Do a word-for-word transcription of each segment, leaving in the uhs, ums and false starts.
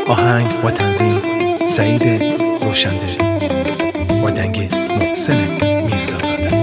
آهنگ و تنظیم سعید روشنده و دنگ محسن میرزازاده.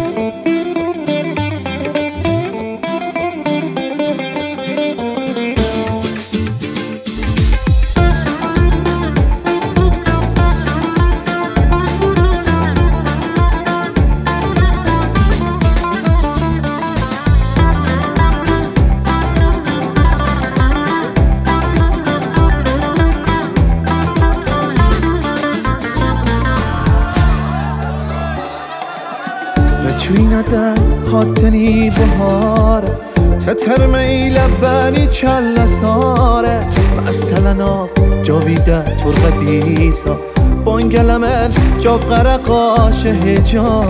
رچوینده هاتنی بهاره تتر میل بنی چل ساره مستلنا جاویده ترغ دیسا بانگلمل جا قرقاش هجا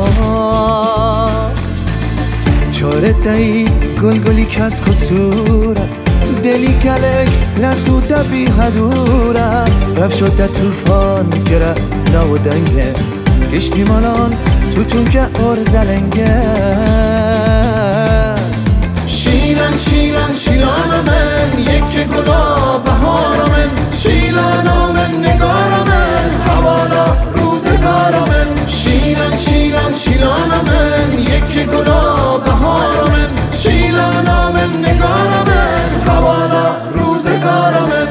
چاره دایی گل گلی کس خسوره دلی کلک لردو دبی هدوره رف شده توفان گره نو دنگه کشتی مالان تو تو که ارزلنگه شیلن شیلن شیلان من یک گلا بهار من شیلن من نگار من حوالا روزگار من شیلن شیلن شیلان من یک گلا بهار من شیلن من نگار من حوالا روزگار من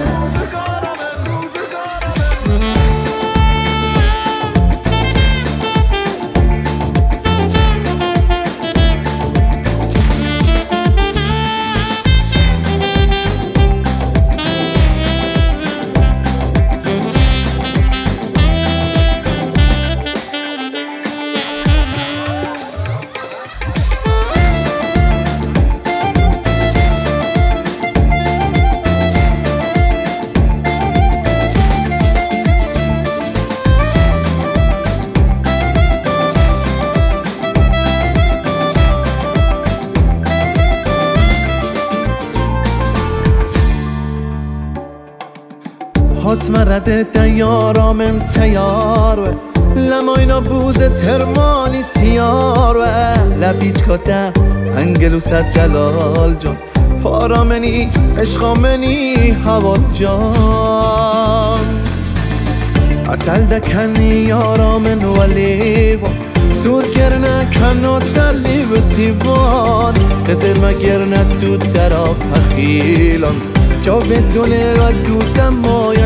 حتم رده دیارا من تیار لماینا بوز ترمالی سیار لبیچ کده انگلو صد دلال جان پارا منی عشقا منی حوال جان اصل دکنی یارا من ولیوان سور گرنه کنات دلی و سیوان قزر مگرنه تو درا پخیلان جا بدونه را دودم مایا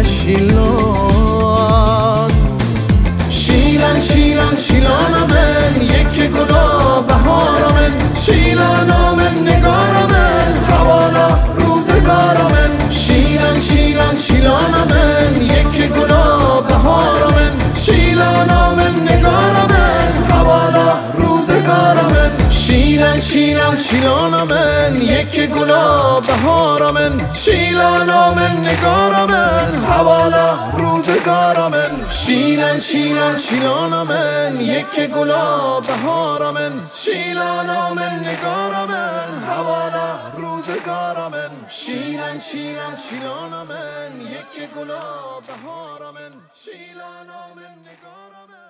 شیلان شیلن شیلن شیلان من یک گلا بهار من شیلن من نگار من حوالا روزگار من شیلن شیلن شیلان من یک گلا بهار من شیلن من نگار من حوالا روزگار من شیلن شیلن شیلان من یک گلا بهار من شیلن من نگار من حوالا روزگار من شیلن شیلن شیلان من یک گلا بهار من شیلن من نگار من حوالا روزگار من شیلن شیلن شیلان من یک گلا بهار من شیلن من نگار من